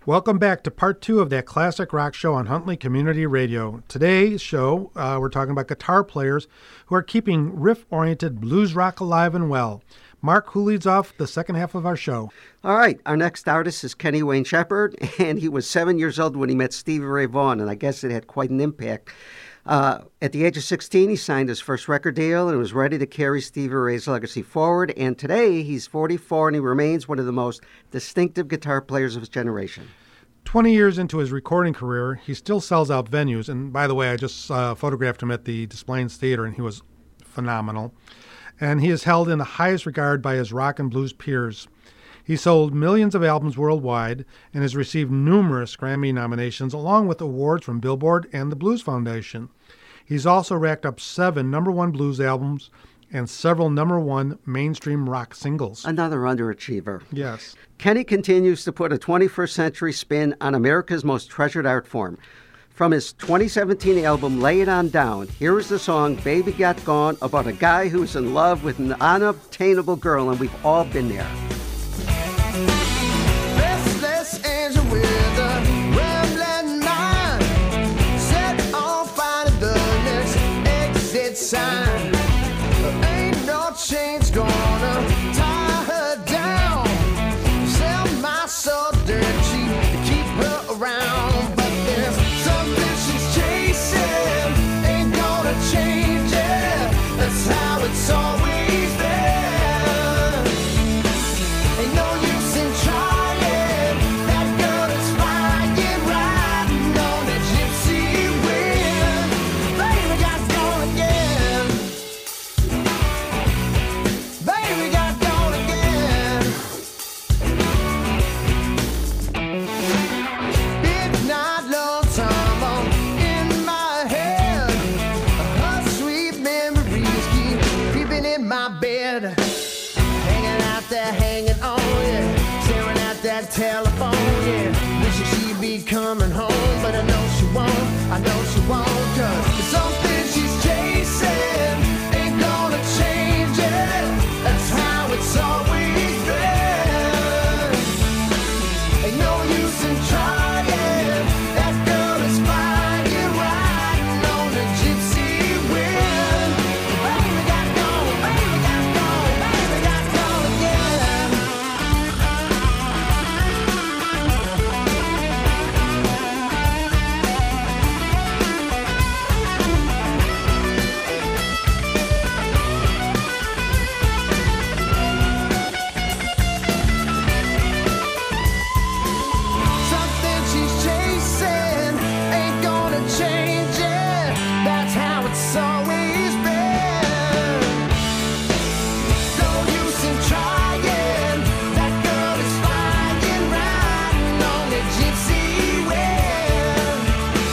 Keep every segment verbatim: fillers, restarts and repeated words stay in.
Welcome back to part two of that classic rock show on Huntley Community Radio. Today's show, uh, we're talking about guitar players who are keeping riff-oriented blues rock alive and well. Mark, who leads off the second half of our show? All right, our next artist is Kenny Wayne Shepherd, and he was seven years old when he met Stevie Ray Vaughan, and I guess it had quite an impact. Uh, at the age of sixteen, he signed his first record deal and was ready to carry Stevie Ray's legacy forward. And today, he's forty-four, and he remains one of the most distinctive guitar players of his generation. twenty years into his recording career, he still sells out venues. And by the way, I just uh, photographed him at the Des Plaines Theater, and he was phenomenal. And he is held in the highest regard by his rock and blues peers. He sold millions of albums worldwide and has received numerous Grammy nominations, along with awards from Billboard and the Blues Foundation. He's also racked up seven number one blues albums and several number one mainstream rock singles. Another underachiever. Yes. Kenny continues to put a twenty-first century spin on America's most treasured art form. From his twenty seventeen album, Lay It On Down, here is the song Baby Got Gone, about a guy who's in love with an unobtainable girl, and we've all been there. Restless angel with a rambling mind, set on finding the next exit sign. Ain't no change gonna tie her down. Sell my soul dirt cheap to keep her around. But there's something she's chasing, ain't gonna change it. That's how it's always been. Ain't no use in trying. That girl is flying, riding on a gypsy wind. Baby got gone again. Baby got gone again. Midnight long time on in my head. Her sweet memories keep creeping in my bed. Hanging out there, hanging on, yeah. Staring at that telephone, yeah. Wishing she'd be coming home, but I know she won't, I know she won't, cause it's something she's chasing, ain't gonna change it. That's how it's always been. Ain't no use in trying. That girl is flying, riding on a gypsy wind. Baby got gone, baby got gone, baby got gone again. Something she's chasing, ain't gonna change it. That's how it's always been. No use in trying. That girl is flying, riding on a gypsy wind.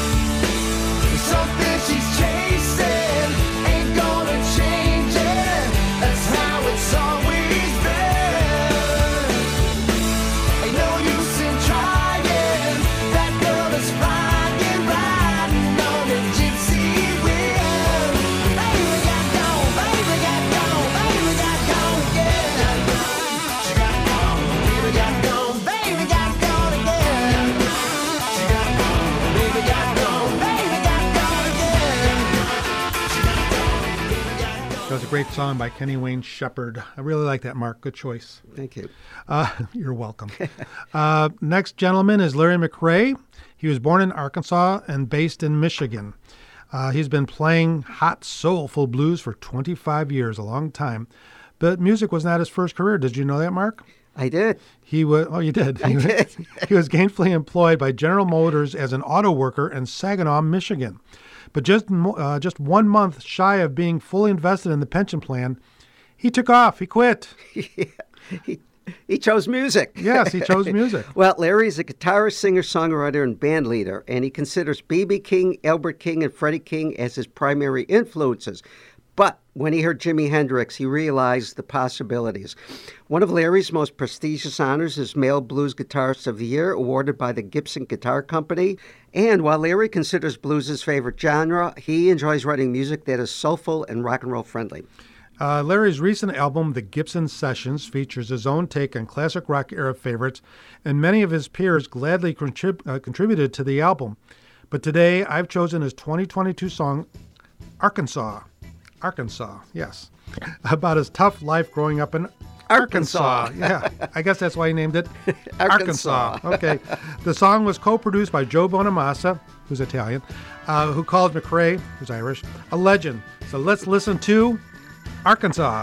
Something she's chasing, ain't gonna change it. That's how it's always been. Ain't no use in trying. That girl is flying, riding on a gypsy wind. Baby got gone, baby got gone, baby got gone again. She got gone, baby got gone, baby got gone again. She got gone, baby got gone, baby got gone again. She got gone, baby got gone. That was a great song by Kenny Wayne Shepherd. I really like that, Mark. Good choice. Thank you. Uh, you're welcome. uh, next gentleman is Larry McRae. He was born in Arkansas and based in Michigan. Uh, he's been playing hot, soulful blues for twenty-five years, a long time. But music was not his first career. Did you know that, Mark? I did. He was. Oh, you did. I did. He was gainfully employed by General Motors as an auto worker in Saginaw, Michigan. But just mo- uh, just one month shy of being fully invested in the pension plan, he took off. He quit. he, he chose music. Yes, he chose music. Well, Larry's a guitarist, singer, songwriter, and band leader, and he considers B B King, Albert King, and Freddie King as his primary influences. But when he heard Jimi Hendrix, he realized the possibilities. One of Larry's most prestigious honors is Male Blues Guitarist of the Year, awarded by the Gibson Guitar Company. And while Larry considers blues his favorite genre, he enjoys writing music that is soulful and rock and roll friendly. Uh, Larry's recent album, The Gibson Sessions, features his own take on classic rock era favorites, and many of his peers gladly contrib- uh, contributed to the album. But today, I've chosen his twenty twenty-two song, Arkansas. Arkansas, yes. About his tough life growing up in Arkansas. Arkansas. Yeah, I guess that's why he named it Arkansas. Arkansas. Okay. The song was co-produced by Joe Bonamassa, who's Italian, uh, who called McRae, who's Irish, a legend. So let's listen to Arkansas.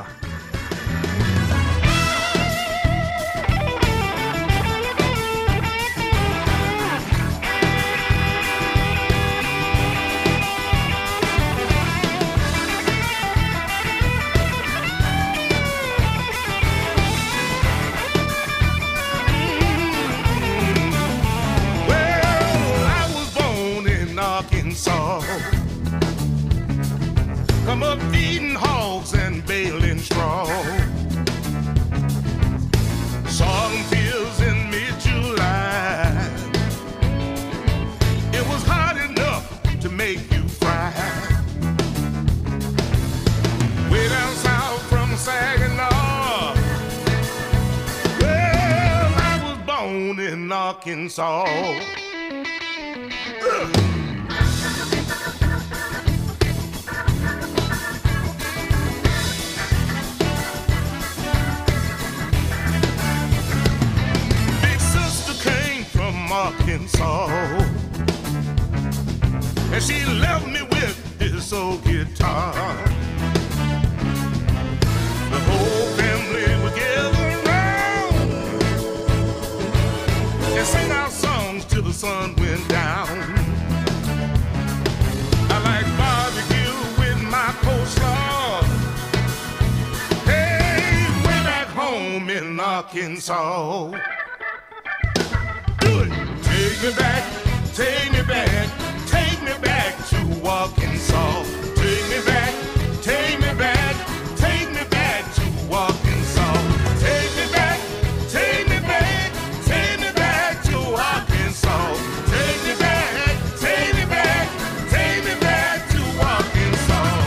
Come up feeding hogs and baling straw. Sorghum fields in mid-July. It was hot enough to make you fry. Way down south from Saginaw. Well, I was born in Arkansas. Ugh. Arkansas, and she left me with this old guitar. The whole family would gather around and sing our songs till the sun went down. I like barbecue with my coleslaw. Hey, way back home in Arkansas. Take me back, take me back, take me back to Arkansas. Take me back, take me back, take me back to Arkansas. Take me back, take me back, take me back to Arkansas. Take me back, take me back, take me back to Arkansas.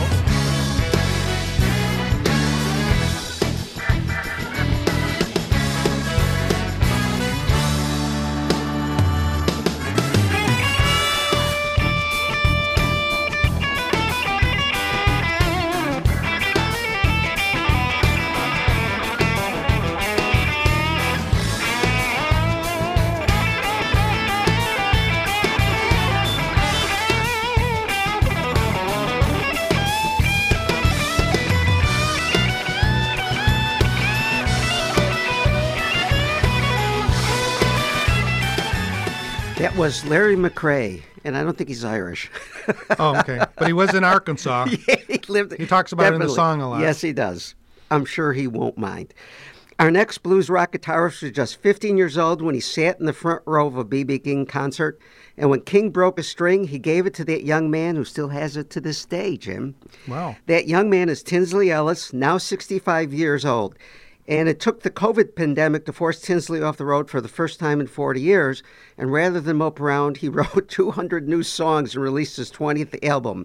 That was Larry McRae, and I don't think he's Irish. Oh, okay. But he was in Arkansas. Yeah, he lived. He talks about it in the definitely. song a lot. Yes, he does. I'm sure he won't mind. Our next blues rock guitarist was just fifteen years old when he sat in the front row of a B B King concert. And when King broke a string, he gave it to that young man who still has it to this day, Jim. Wow. That young man is Tinsley Ellis, now sixty-five years old. And it took the COVID pandemic to force Tinsley off the road for the first time in forty years. And rather than mope around, he wrote two hundred new songs and released his twentieth album.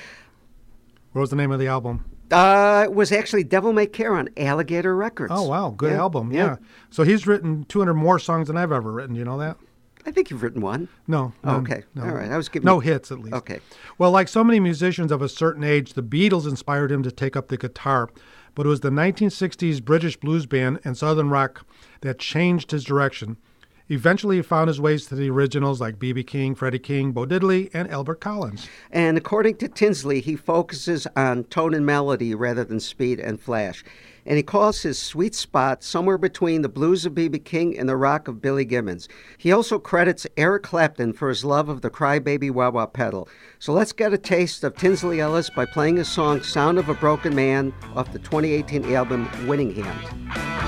What was the name of the album? Uh, it was actually Devil May Care on Alligator Records. Oh, wow. Good Yeah, album. Yeah. yeah. So he's written two hundred more songs than I've ever written. Do you know that? I think you've written one. No. Oh, none, okay. No. All right. I was giving No you... hits, at least. Okay. Well, like so many musicians of a certain age, the Beatles inspired him to take up the guitar. But it was the nineteen sixties British blues band and Southern rock that changed his direction. Eventually, he found his ways to the originals like B B King, Freddie King, Bo Diddley, and Albert Collins. And according to Tinsley, he focuses on tone and melody rather than speed and flash. And he calls his sweet spot somewhere between the blues of B B King and the rock of Billy Gibbons. He also credits Eric Clapton for his love of the crybaby wah-wah pedal. So let's get a taste of Tinsley Ellis by playing his song Sound of a Broken Man off the twenty eighteen album Winning Hand.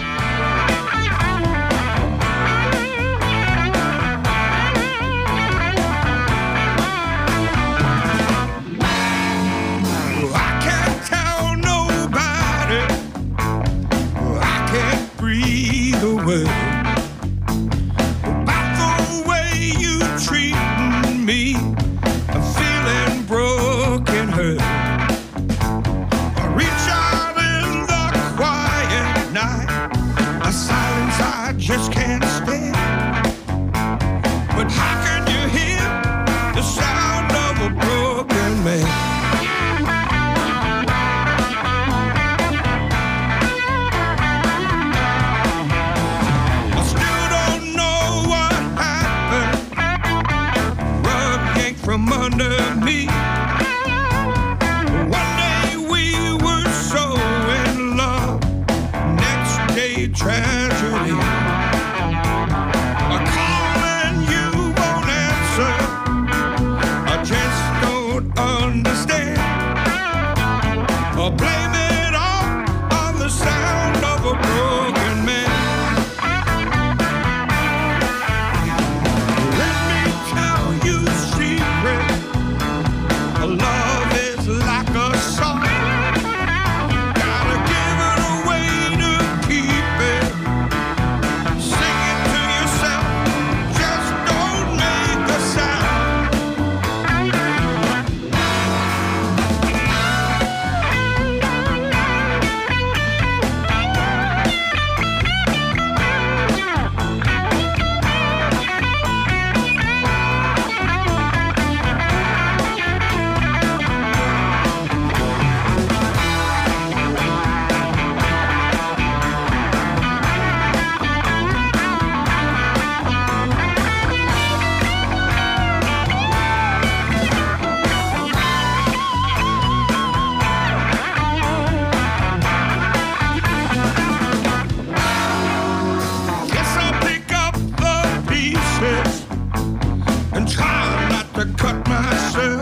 Breathe away about the way you treat me. I'm feeling broken hurt. I reach out and me. One day we were so in love, next day tragedy. I call and you won't answer. I just don't understand. I blame it all on the sound of a broken man. Let me tell you a secret. Love is like a song. Gotta give it away to keep it. Sing it to yourself. Just don't make a sound. Guess I'll pick up the pieces and try not to cut myself.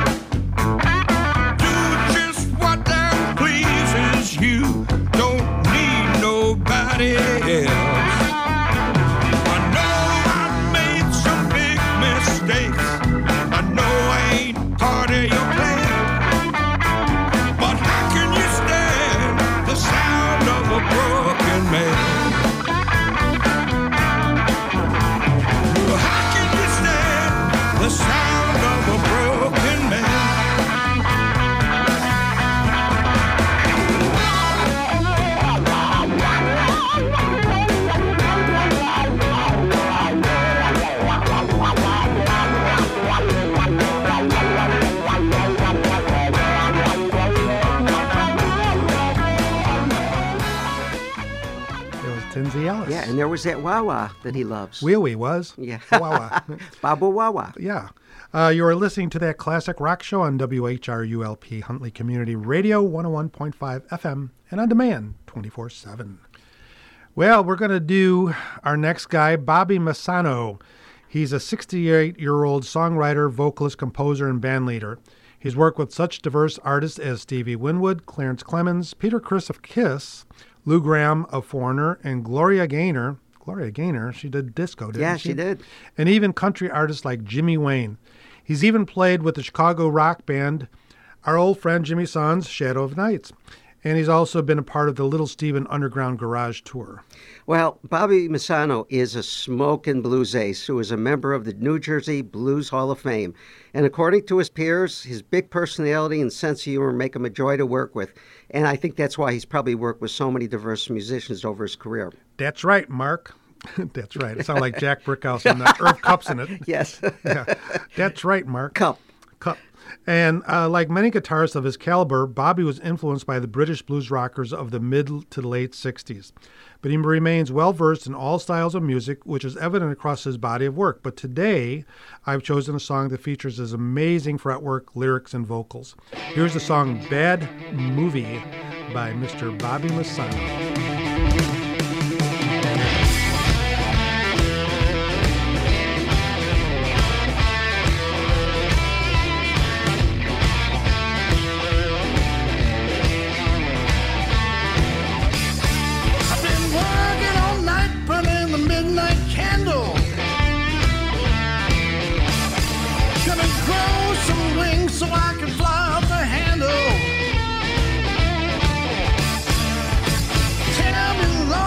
Do just what damn pleases you. Don't need nobody else. I know I made some big mistakes. I know I ain't part of your plan. But how can you stand the sound of a broken man? How can you stand the sound of a broken man? It was Tinsy Ellis. Yeah, and there was that wah wah that he loves. Wee Wee was. Yeah. Wawa. Baba wah wah. Yeah. Uh, you are listening to that classic rock show on W H R U L P Huntley Community Radio, one oh one point five F M, and on demand, twenty-four seven. Well, we're going to do our next guy, Bobby Massano. He's a sixty-eight-year-old songwriter, vocalist, composer, and bandleader. He's worked with such diverse artists as Stevie Winwood, Clarence Clemens, Peter Criss of Kiss, Lou Gramm of Foreigner, and Gloria Gaynor. Gloria Gaynor, she did disco, didn't Yeah, she? she did. And even country artists like Jimmy Wayne. He's even played with the Chicago rock band, our old friend Jimmy Son's Shadow of Nights. And he's also been a part of the Little Steven Underground Garage Tour. Well, Bobby Massano is a smokin' blues ace who is a member of the New Jersey Blues Hall of Fame. And according to his peers, his big personality and sense of humor make him a joy to work with. And I think that's why he's probably worked with so many diverse musicians over his career. That's right, Mark. That's right. It sounds like Jack Brickhouse and the Irv Cup's in it. Yes. Yeah. That's right, Mark. Cup. Cup. And uh, like many guitarists of his caliber, Bobby was influenced by the British blues rockers of the mid to late sixties. But he remains well-versed in all styles of music, which is evident across his body of work. But today, I've chosen a song that features his amazing fretwork, lyrics, and vocals. Here's the song Bad Movie by Mister Bobby Massano. So I can fly off the handle. Tell me,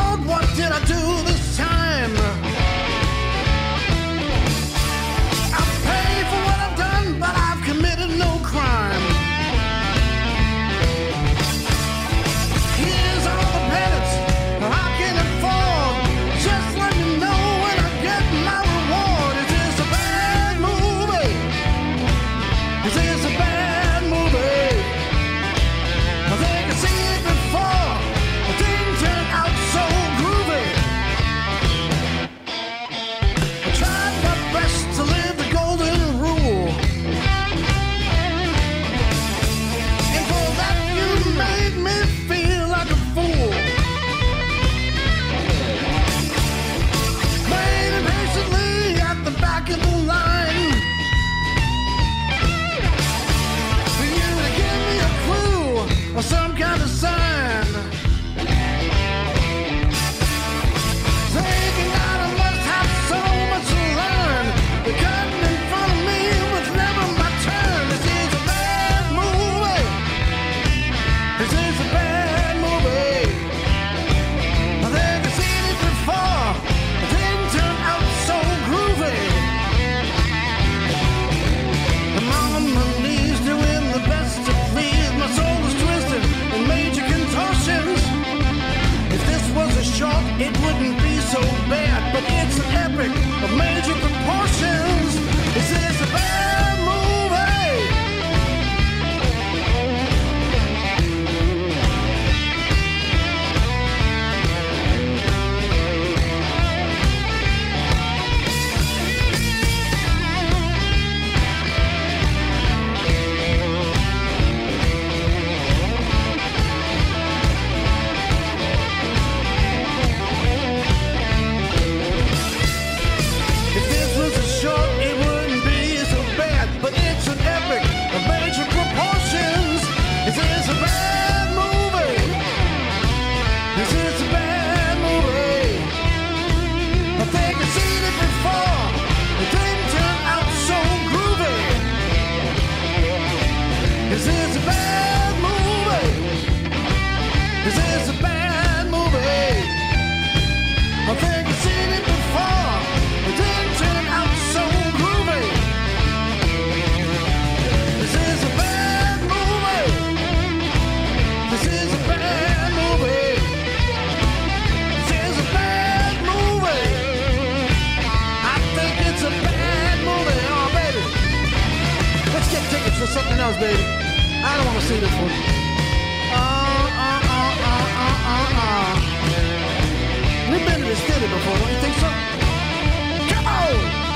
this, baby. I don't want to see this one. Uh, uh, uh, uh, uh, uh, uh. We've been to this city before, don't you think so? Come on!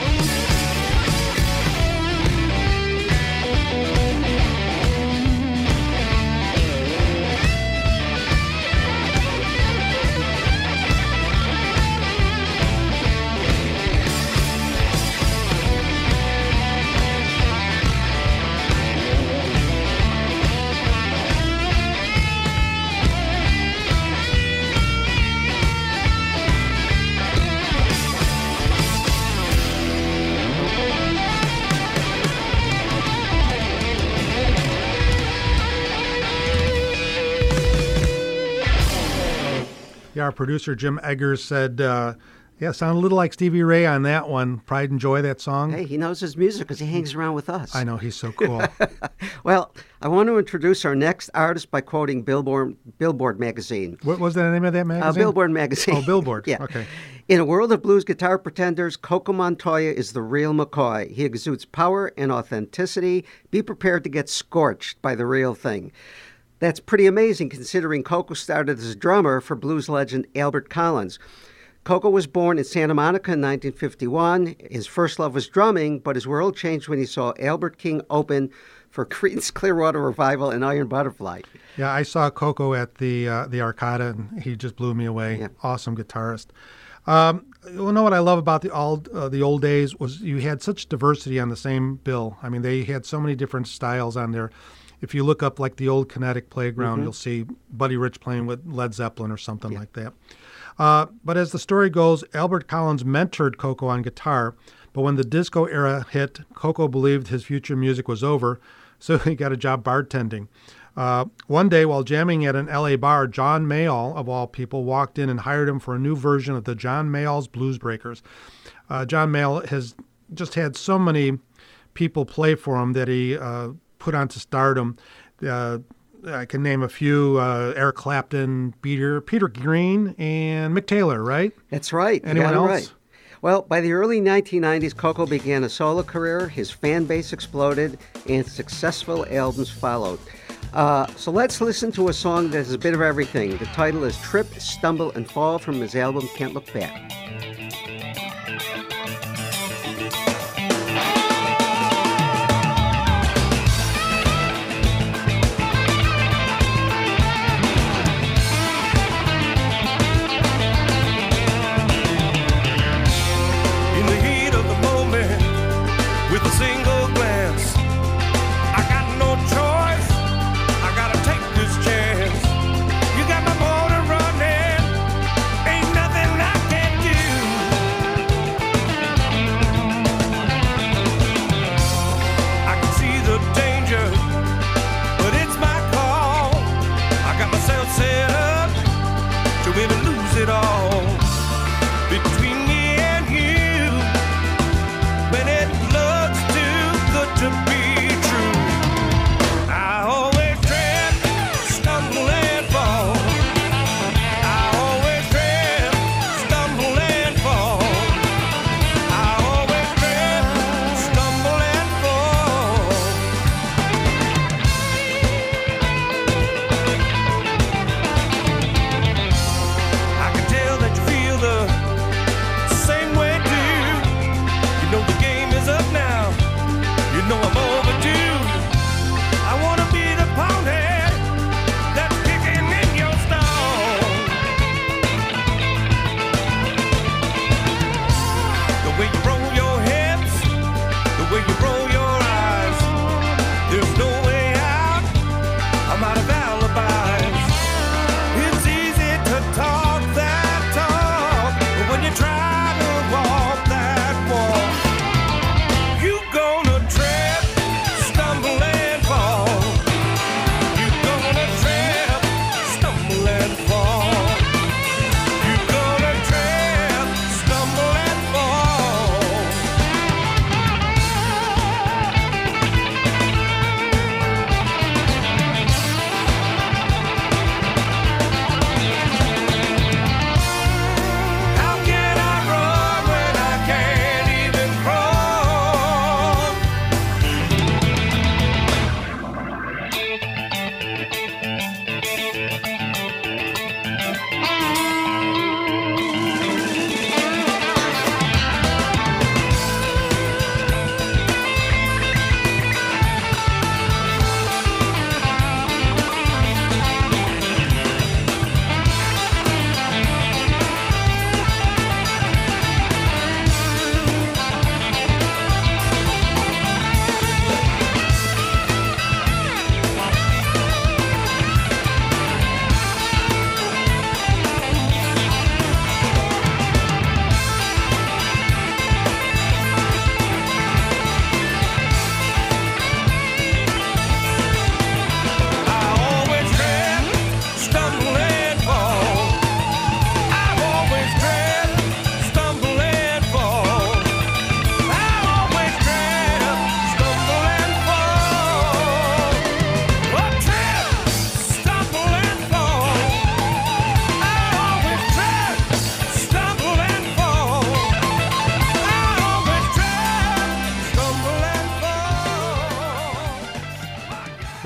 Yeah, our producer Jim Eggers said, uh, yeah, sounded a little like Stevie Ray on that one. Pride and Joy, that song. Hey, he knows his music because he hangs around with us. I know, he's so cool. Well, I want to introduce our next artist by quoting Billboard, Billboard magazine. What was the name of that magazine? Uh, Billboard magazine. Oh, Billboard. Yeah. Okay. In a world of blues guitar pretenders, Coco Montoya is the real McCoy. He exudes power and authenticity. Be prepared to get scorched by the real thing. That's pretty amazing considering Coco started as a drummer for blues legend Albert Collins. Coco was born in Santa Monica in nineteen fifty-one. His first love was drumming, but his world changed when he saw Albert King open for Creedence Clearwater Revival and Iron Butterfly. Yeah, I saw Coco at the uh, the Arcada, and he just blew me away. Yeah. Awesome guitarist. Um, you know what I love about the all uh, the old days was you had such diversity on the same bill. I mean, they had so many different styles on there. If you look up like the old Kinetic Playground, Mm-hmm. you'll see Buddy Rich playing with Led Zeppelin or something yeah. like that. Uh, but as the story goes, Albert Collins mentored Coco on guitar, but when the disco era hit, Coco believed his future music was over, so he got a job bartending. Uh, one day, while jamming at an L A bar, John Mayall, of all people, walked in and hired him for a new version of the John Mayall's Blues Breakers. Uh, John Mayall has just had so many people play for him that he uh, put onto stardom. Uh, I can name a few: uh, Eric Clapton, Peter Peter Green, and Mick Taylor. Right? That's right. Anyone you got it else? Right. Well, by the early nineteen nineties, Coco began a solo career. His fan base exploded, and successful albums followed. Uh, so let's listen to a song that has a bit of everything. The title is Trip, Stumble, and Fall from his album Can't Look Back. In the heat of the moment, with a single glance, I got no choice. I gotta take this chance. You got my motor running, ain't nothing I can do. I can see the danger, but it's my call. I got myself set up to win and lose it all. Between me and you, when it looks too good to be true, I always trip, stumble and fall. I always trip, stumble and fall. I always trip, stumble and fall. I can tell that you feel the same way too. You know the game is up now. You know I'm overdue. I wanna be the poundhead that's kicking in your stall. The way you roll your hips, the way you roll your eyes. There's no way out. I'm out of alibis. It's easy to talk that talk, but when you try to walk that walk,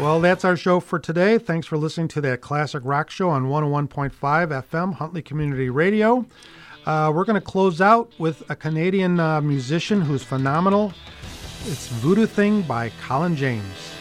Well, that's our show for today. Thanks for listening to that classic rock show on one oh one point five F M, Huntley Community Radio. Uh, we're going to close out with a Canadian uh, musician who's phenomenal. It's Voodoo Thing by Colin James.